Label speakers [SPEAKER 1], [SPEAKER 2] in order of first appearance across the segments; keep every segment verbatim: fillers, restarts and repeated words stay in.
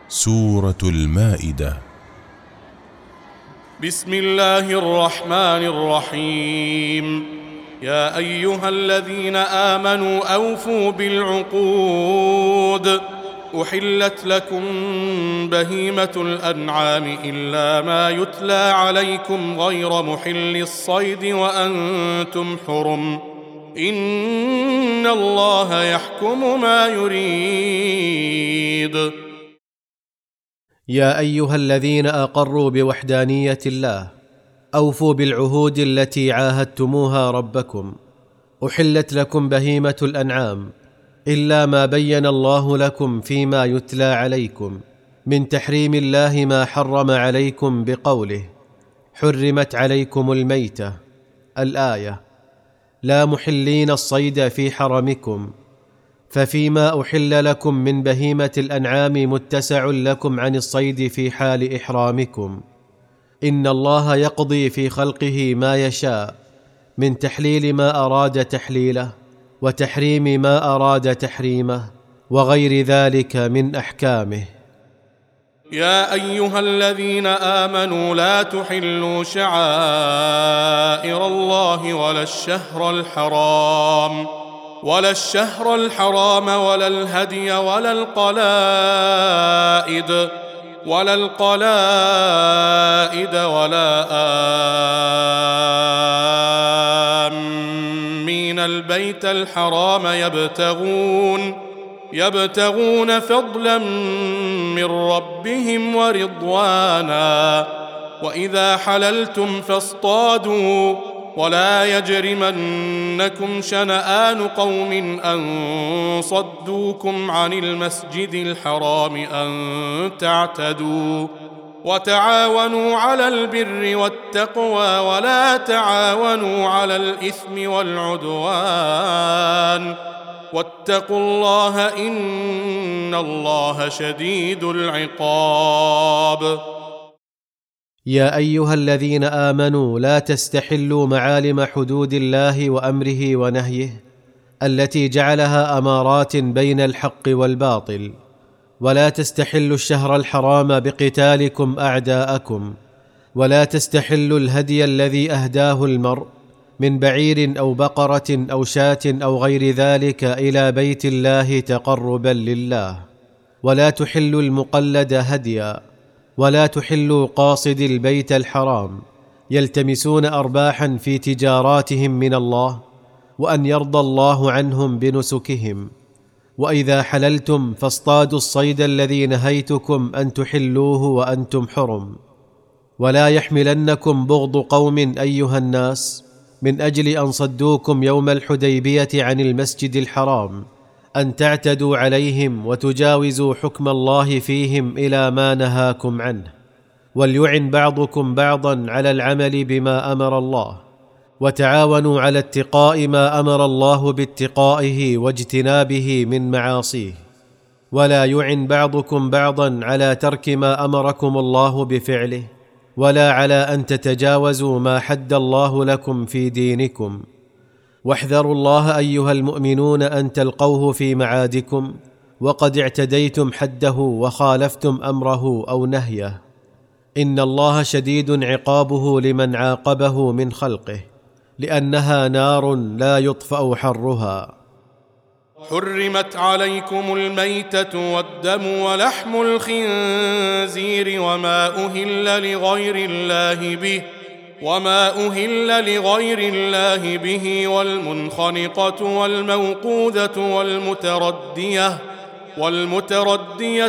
[SPEAKER 1] سورة المائدة.
[SPEAKER 2] بسم الله الرحمن الرحيم. يا أيها الذين آمنوا أوفوا بالعقود. أحلت لكم بهيمة الأنعام إلا ما يتلى عليكم غير محل الصيد وأنتم حرم. إن الله يحكم ما يريد.
[SPEAKER 3] يا أيها الذين أقروا بوحدانية الله، أوفوا بالعهود التي عاهدتموها ربكم. أحلت لكم بهيمة الأنعام إلا ما بين الله لكم فيما يتلى عليكم من تحريم الله ما حرم عليكم بقوله: حرمت عليكم الميتة. الآية. لا محلين الصيد في حرمكم، ففيما أحل لكم من بهيمة الأنعام متسع لكم عن الصيد في حال إحرامكم. إن الله يقضي في خلقه ما يشاء من تحليل ما أراد تحليله وتحريم ما أراد تحريمه وغير ذلك من أحكامه.
[SPEAKER 2] يا أيها الذين آمنوا لا تحلوا شعائر الله ولا الشهر الحرام ولا الشهر الحرام ولا الهدي ولا القلائد ولا القلائد ولا آمين البيت الحرام يبتغون يبتغون فضلا من ربهم ورضوانا. وإذا حللتم فاصطادوا ولا يجرمنكم شنآن قوم أن صدوكم عن المسجد الحرام أن تعتدوا. وتعاونوا على البر والتقوى ولا تعاونوا على الإثم والعدوان. واتقوا الله إن الله شديد العقاب.
[SPEAKER 3] يا أيها الذين آمنوا لا تستحلوا معالم حدود الله وأمره ونهيه التي جعلها أمارات بين الحق والباطل، ولا تستحلوا الشهر الحرام بقتالكم أعداءكم، ولا تستحلوا الهدي الذي أهداه المرء من بعير أو بقرة أو شاة أو غير ذلك إلى بيت الله تقربا لله، ولا تحلوا المقلد هديا، ولا تحلوا قاصد البيت الحرام يلتمسون أرباحا في تجاراتهم من الله وأن يرضى الله عنهم بنسكهم. وإذا حللتم فاصطادوا الصيد الذي نهيتكم أن تحلوه وأنتم حرم. ولا يحملنكم بغض قوم أيها الناس من أجل أن صدوكم يوم الحديبية عن المسجد الحرام أن تعتدوا عليهم وتجاوزوا حكم الله فيهم إلى ما نهاكم عنه. وليعن بعضكم بعضا على العمل بما أمر الله، وتعاونوا على اتقاء ما أمر الله باتقائه واجتنابه من معاصيه. ولا يعن بعضكم بعضا على ترك ما أمركم الله بفعله، ولا على أن تتجاوزوا ما حد الله لكم في دينكم. واحذروا الله أيها المؤمنون أن تلقوه في معادكم وقد اعتديتم حده وخالفتم أمره أو نهيه. إن الله شديد عقابه لمن عاقبه من خلقه، لأنها نار لا يطفأ حرها.
[SPEAKER 2] حرمت عليكم الميتة والدم ولحم الخنزير وما أهل لغير الله به وما أهل لغير الله به والمنخنقة والموقوذة والمتردية والمتردية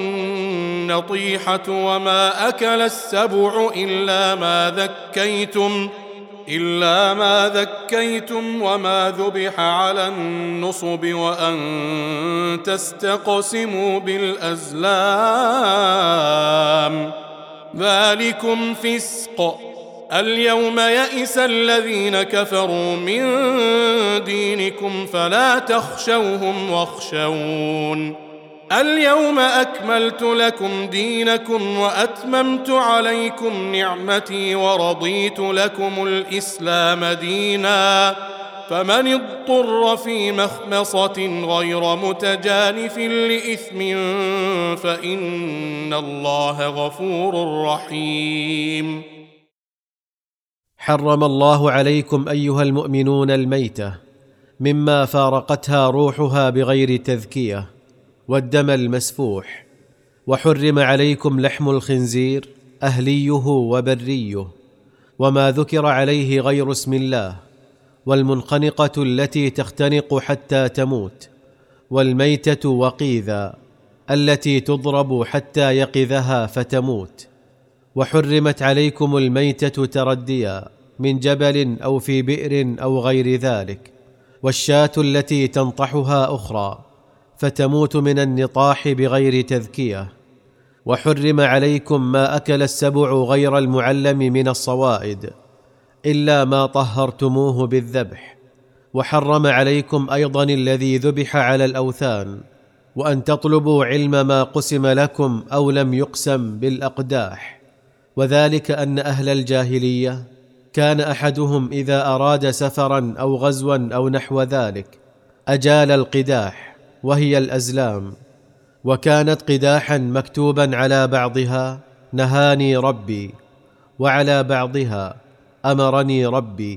[SPEAKER 2] والنطيحة وما أكل السبع إلا ما ذكيتم إلا ما ذكيتم وما ذبح على النصب وأن تستقسموا بالأزلام، ذلكم فسق. اليوم يئس الذين كفروا من دينكم فلا تخشوهم واخشون. اليوم أكملت لكم دينكم وأتممت عليكم نعمتي ورضيت لكم الإسلام دينا فمن اضطر في مخمصة غير متجانف لإثم فإن الله غفور رحيم.
[SPEAKER 3] حرم الله عليكم أيها المؤمنون الميتة مما فارقتها روحها بغير تذكية، والدم المسفوح، وحرم عليكم لحم الخنزير أهليه وبريه، وما ذكر عليه غير اسم الله، والمنخنقة التي تختنق حتى تموت، والميتة وقيذا التي تضرب حتى يقذها فتموت. وحرمت عليكم الميتة ترديا من جبل أو في بئر أو غير ذلك، والشاة التي تنطحها أخرى فتموت من النطاح بغير تذكية. وحرم عليكم ما أكل السبع غير المعلم من الصوائد إلا ما طهرتموه بالذبح. وحرم عليكم أيضا الذي ذبح على الأوثان، وأن تطلبوا علم ما قسم لكم أو لم يقسم بالأقداح، وذلك أن أهل الجاهلية كان أحدهم إذا أراد سفرا أو غزوا أو نحو ذلك أجال القداح وهي الأزلام، وكانت قداحا مكتوبا على بعضها نهاني ربي، وعلى بعضها أمرني ربي،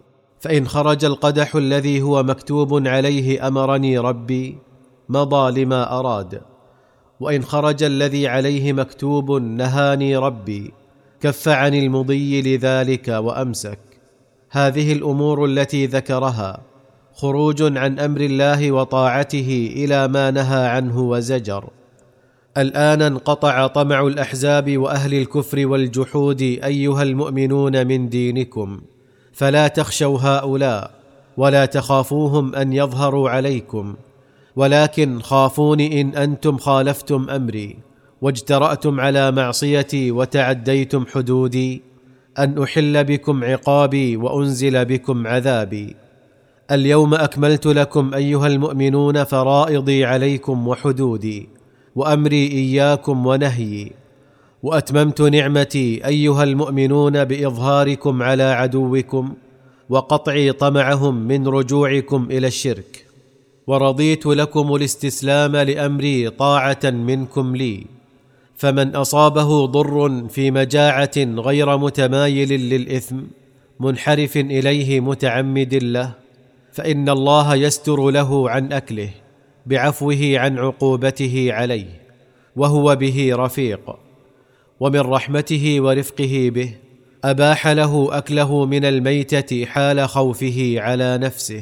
[SPEAKER 3] فإن خرج القدح الذي هو مكتوب عليه أمرني ربي مضى لما أراد، وإن خرج الذي عليه مكتوب نهاني ربي كف عن المضي لذلك وأمسك. هذه الأمور التي ذكرها خروج عن أمر الله وطاعته إلى ما نهى عنه وزجر. الآن انقطع طمع الأحزاب وأهل الكفر والجحود أيها المؤمنون من دينكم، فلا تخشوا هؤلاء ولا تخافوهم أن يظهروا عليكم، ولكن خافوني إن أنتم خالفتم أمري واجترأتم على معصيتي وتعديتم حدودي، أن أحل بكم عقابي وأنزل بكم عذابي. اليوم أكملت لكم أيها المؤمنون فرائضي عليكم وحدودي، وأمري إياكم ونهيي، وأتممت نعمتي أيها المؤمنون بإظهاركم على عدوكم وقطعي طمعهم من رجوعكم إلى الشرك، ورضيت لكم الاستسلام لأمري طاعة منكم لي. فمن أصابه ضر في مجاعة غير متمايل للإثم منحرف إليه متعمد له، فإن الله يستر له عن أكله بعفوه عن عقوبته عليه، وهو به رفيق. ومن رحمته ورفقه به أباح له أكله من الميتة حال خوفه على نفسه.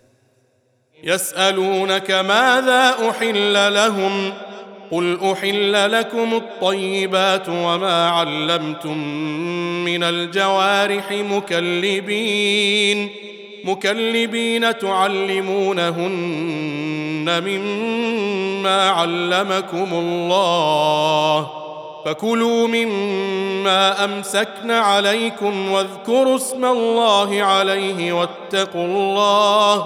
[SPEAKER 2] يسألونك ماذا أحل لهم؟ قل أحل لكم الطيبات وما علمتم من الجوارح مكلبين مكلبين تعلمونهن مما علمكم الله، فكلوا مما أمسكن عليكم واذكروا اسم الله عليه واتقوا الله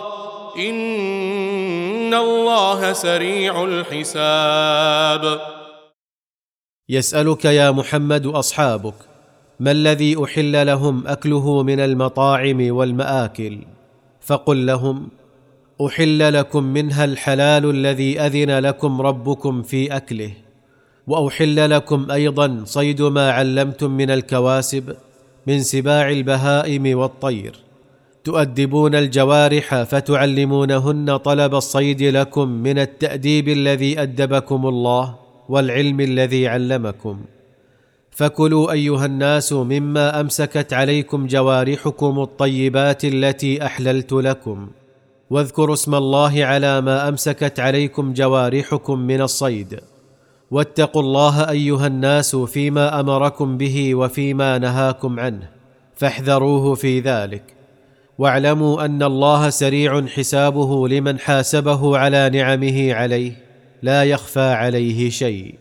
[SPEAKER 2] إن الله سريع الحساب.
[SPEAKER 3] يسألك يا محمد أصحابك ما الذي أحل لهم أكله من المطاعم والمآكل، فقل لهم أحل لكم منها الحلال الذي أذن لكم ربكم في أكله، وأحل لكم أيضا صيد ما علمتم من الكواسب من سباع البهائم والطير، تؤدبون الجوارح فتعلمونهن طلب الصيد لكم من التأديب الذي أدبكم الله والعلم الذي علمكم. فكلوا أيها الناس مما أمسكت عليكم جوارحكم الطيبات التي أحللت لكم، واذكروا اسم الله على ما أمسكت عليكم جوارحكم من الصيد، واتقوا الله أيها الناس فيما أمركم به وفيما نهاكم عنه، فاحذروه في ذلك، واعلموا أن الله سريع حسابه لمن حاسبه على نعمه عليه، لا يخفى عليه شيء.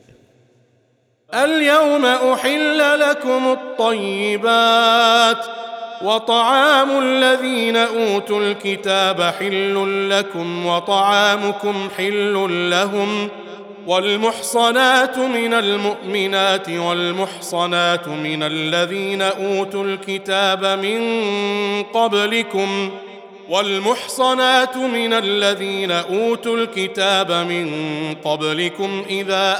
[SPEAKER 2] اليوم أحل لكم الطيبات وطعام الذين أوتوا الكتاب حل لكم وطعامكم حل لهم، والمحصنات من المؤمنات والمحصنات من الذين أوتوا الكتاب من قبلكم والمحصنات من الذين أوتوا الكتاب من قبلكم إذا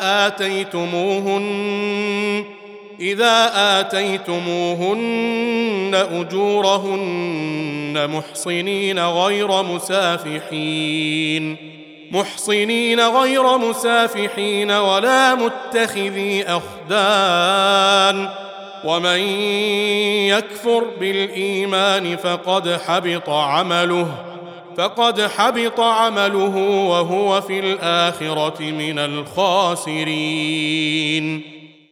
[SPEAKER 2] آتيتموهن إذا آتيتموهن أجورهن محصنين غير مسافحين محصنين غير مسافحين ولا متخذي أخدان ومن يكفر بالإيمان فقد حبط عمله فقد حبط عمله وهو في الآخرة من الخاسرين.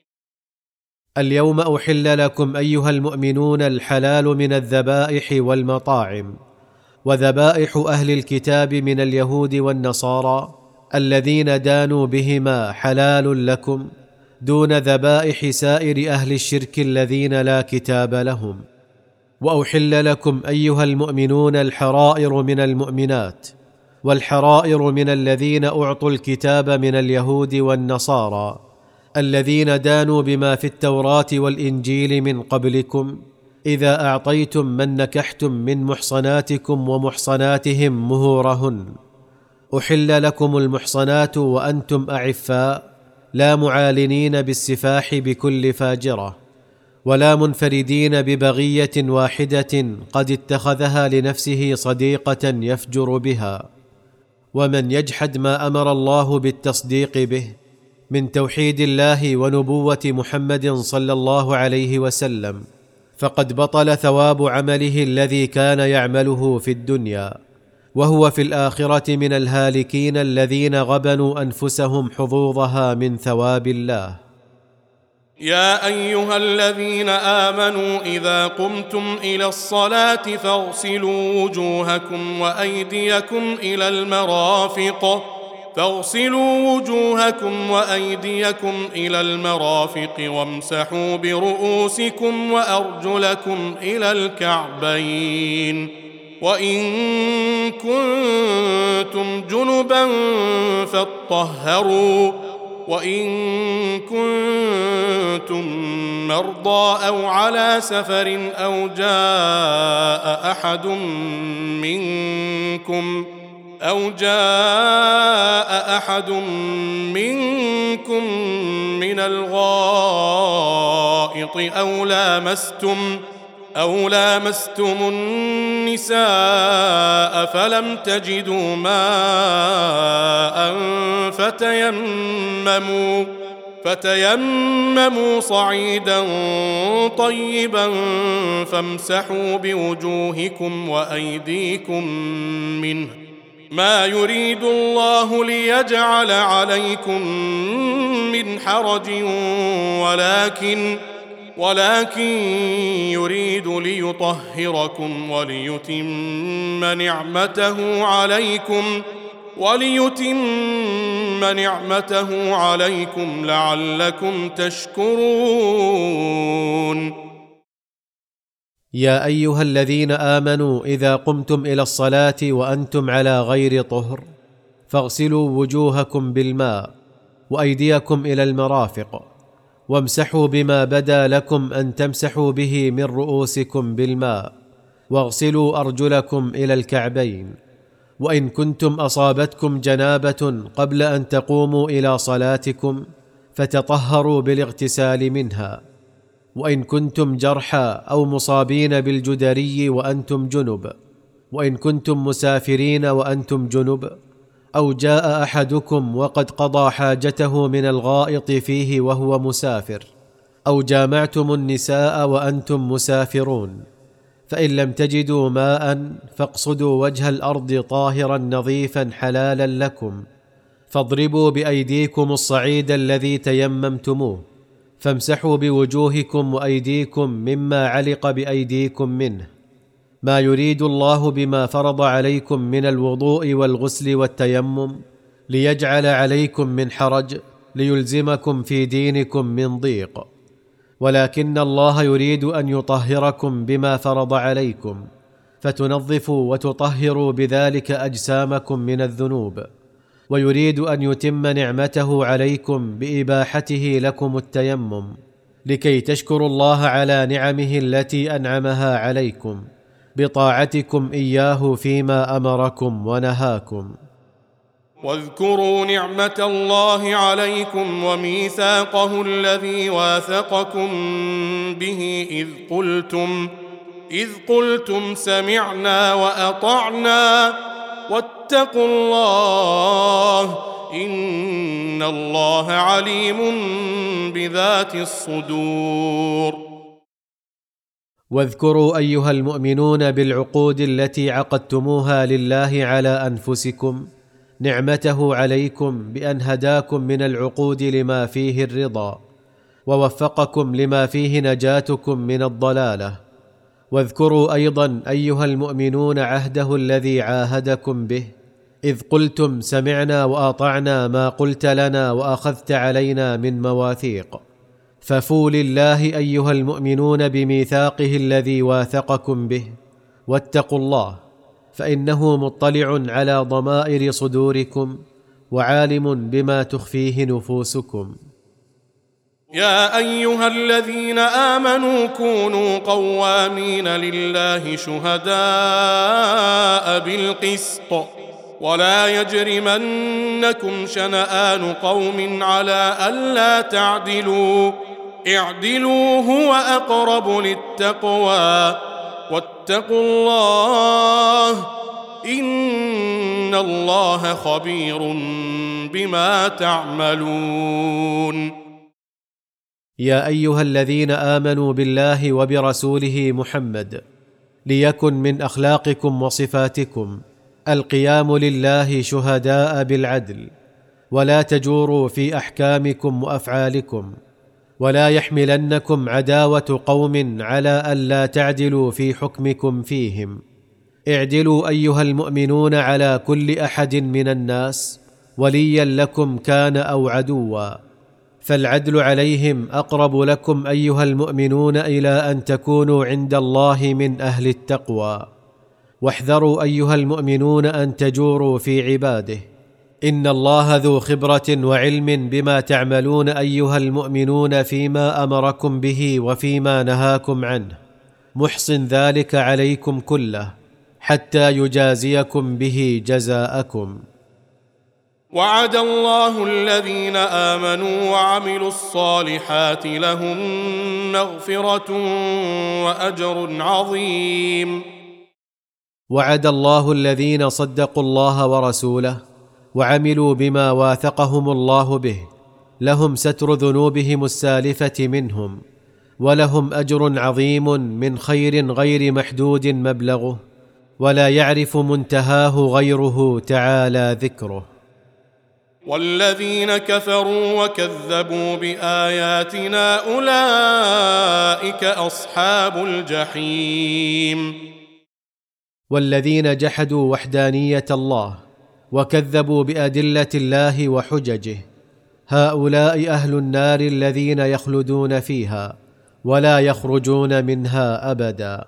[SPEAKER 3] اليوم أحل لكم أيها المؤمنون الحلال من الذبائح والمطاعم، وذبائح أهل الكتاب من اليهود والنصارى الذين دانوا بهما حلال لكم دون ذبائح سائر أهل الشرك الذين لا كتاب لهم. وأحل لكم أيها المؤمنون الحرائر من المؤمنات، والحرائر من الذين أعطوا الكتاب من اليهود والنصارى الذين دانوا بما في التوراة والإنجيل من قبلكم إذا أعطيتم من نكحتم من محصناتكم ومحصناتهم مهورهن. أحل لكم المحصنات وأنتم أعفاء لا معالنين بالسفاح بكل فاجرة، ولا منفردين ببغية واحدة قد اتخذها لنفسه صديقة يفجر بها. ومن يجحد ما أمر الله بالتصديق به من توحيد الله ونبوة محمد صلى الله عليه وسلم فقد بطل ثواب عمله الذي كان يعمله في الدنيا، وهو في الآخرة من الهالكين الذين غبنوا أنفسهم حظوظها من ثواب الله.
[SPEAKER 2] يا أيها الذين آمنوا إذا قمتم إلى الصلاة فاغسلوا وجوهكم وأيديكم إلى المرافق فاغسلوا وجوهكم وأيديكم إلى المرافق وامسحوا برؤوسكم وأرجلكم إلى الكعبين، وإن كنتم جنبا فاطهروا، وإن كنتم مرضى أو على سفر أو جاء أحد منكم أو جاء أحد منكم من الغائط أو لامستم أو لامستم النساء فلم تجدوا ماء فتيمموا فتيمموا صعيدا طيبا فامسحوا بوجوهكم وأيديكم منه، ما يريد الله ليجعل عليكم من حرج ولكن ولكن يريد ليطهركم وليتم نعمته عليكم وليتم نعمته عليكم لعلكم تشكرون.
[SPEAKER 3] يا أيها الذين آمنوا إذا قمتم إلى الصلاة وأنتم على غير طهر فاغسلوا وجوهكم بالماء وأيديكم إلى المرافق، وامسحوا بما بدا لكم أن تمسحوا به من رؤوسكم بالماء، واغسلوا أرجلكم إلى الكعبين. وإن كنتم أصابتكم جنابة قبل أن تقوموا إلى صلاتكم فتطهروا بالاغتسال منها. وإن كنتم جرحى أو مصابين بالجدري وأنتم جنب، وإن كنتم مسافرين وأنتم جنب، أو جاء أحدكم وقد قضى حاجته من الغائط فيه وهو مسافر، أو جامعتم النساء وأنتم مسافرون، فإن لم تجدوا ماء فاقصدوا وجه الأرض طاهرا نظيفا حلالا لكم، فاضربوا بأيديكم الصعيد الذي تيممتموه، فامسحوا بوجوهكم وأيديكم مما علق بأيديكم منه، ما يريد الله بما فرض عليكم من الوضوء والغسل والتيمم ليجعل عليكم من حرج ليلزمكم في دينكم من ضيق، ولكن الله يريد أن يطهركم بما فرض عليكم فتنظفوا وتطهروا بذلك أجسامكم من الذنوب، ويريد أن يتم نعمته عليكم بإباحته لكم التيمم لكي تشكروا الله على نعمه التي أنعمها عليكم بطاعتكم إياه فيما أمركم ونهاكم.
[SPEAKER 2] واذكروا نعمة الله عليكم وميثاقه الذي واثقكم به إذ قلتم إذ قلتم سمعنا وأطعنا واتقوا الله إن الله عليم بذات الصدور.
[SPEAKER 3] واذكروا أيها المؤمنون بالعقود التي عقدتموها لله على أنفسكم نعمته عليكم بأن هداكم من العقود لما فيه الرضا ووفقكم لما فيه نجاتكم من الضلالة. واذكروا أيضا أيها المؤمنون عهده الذي عاهدكم به إذ قلتم سمعنا وأطعنا ما قلت لنا وأخذت علينا من مواثيق. ففوا لله أيها المؤمنون بميثاقه الذي واثقكم به واتقوا الله فإنه مطلع على ضمائر صدوركم وعالم بما تخفيه نفوسكم.
[SPEAKER 2] يا أيها الذين آمنوا كونوا قوامين لله شهداء بالقسط ولا يجرمنكم شنآن قوم على ألا تعدلوا اعدلوا هو أقرب للتقوى واتقوا الله إن الله خبير بما تعملون.
[SPEAKER 3] يا أيها الذين آمنوا بالله وبرسوله محمد ليكن من أخلاقكم وصفاتكم القيام لله شهداء بالعدل ولا تجوروا في أحكامكم وأفعالكم ولا يحملنكم عداوة قوم على ألا تعدلوا في حكمكم فيهم. اعدلوا أيها المؤمنون على كل أحد من الناس وليا لكم كان أو عدوا فالعدل عليهم أقرب لكم أيها المؤمنون إلى أن تكونوا عند الله من أهل التقوى. واحذروا أيها المؤمنون أن تجوروا في عباده إن الله ذو خبرة وعلم بما تعملون أيها المؤمنون فيما أمركم به وفيما نهاكم عنه محصن ذلك عليكم كله حتى يجازيكم به جزاءكم.
[SPEAKER 2] وعد الله الذين آمنوا وعملوا الصالحات لهم مغفرة وأجر عظيم.
[SPEAKER 3] وعد الله الذين صدقوا الله ورسوله وعملوا بما واثقهم الله به لهم ستر ذنوبهم السالفة منهم ولهم أجر عظيم من خير غير محدود مبلغه ولا يعرف منتهاه غيره تعالى ذكره.
[SPEAKER 2] والذين كفروا وكذبوا بآياتنا أولئك أصحاب الجحيم.
[SPEAKER 3] والذين جحدوا وحدانية الله وكذبوا بأدلة الله وحججه هؤلاء أهل النار الذين يخلدون فيها ولا يخرجون منها أبدا.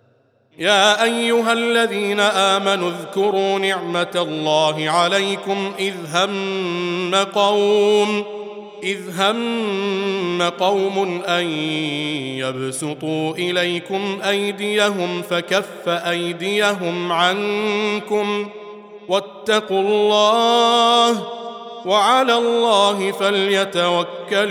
[SPEAKER 2] يا أيها الذين آمنوا اذكروا نعمة الله عليكم إذ هم قوم إذ هم قوم أن يبسطوا إليكم أيديهم فكف أيديهم عنكم واتقوا الله وعلى الله فليتوكل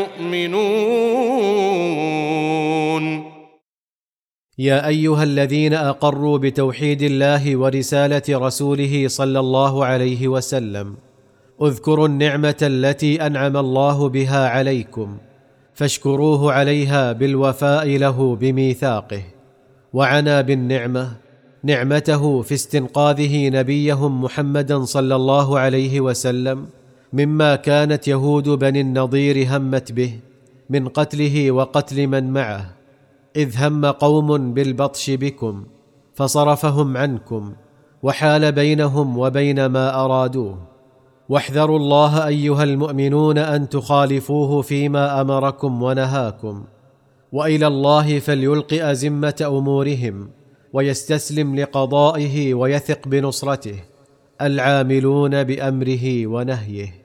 [SPEAKER 2] المؤمنون.
[SPEAKER 3] يا أيها الذين أقروا بتوحيد الله ورسالة رسوله صلى الله عليه وسلم اذكروا النعمة التي أنعم الله بها عليكم فاشكروه عليها بالوفاء له بميثاقه. وعنى بالنعمة نعمته في استنقاذه نبيهم محمدا صلى الله عليه وسلم مما كانت يهود بني النضير همت به من قتله وقتل من معه إذ هم قوم بالبطش بكم فصرفهم عنكم وحال بينهم وبين ما أرادوه. واحذروا الله أيها المؤمنون أن تخالفوه فيما أمركم ونهاكم وإلى الله فليلق أزمة أمورهم ويستسلم لقضائه ويثق بنصرته العاملون بأمره ونهيه.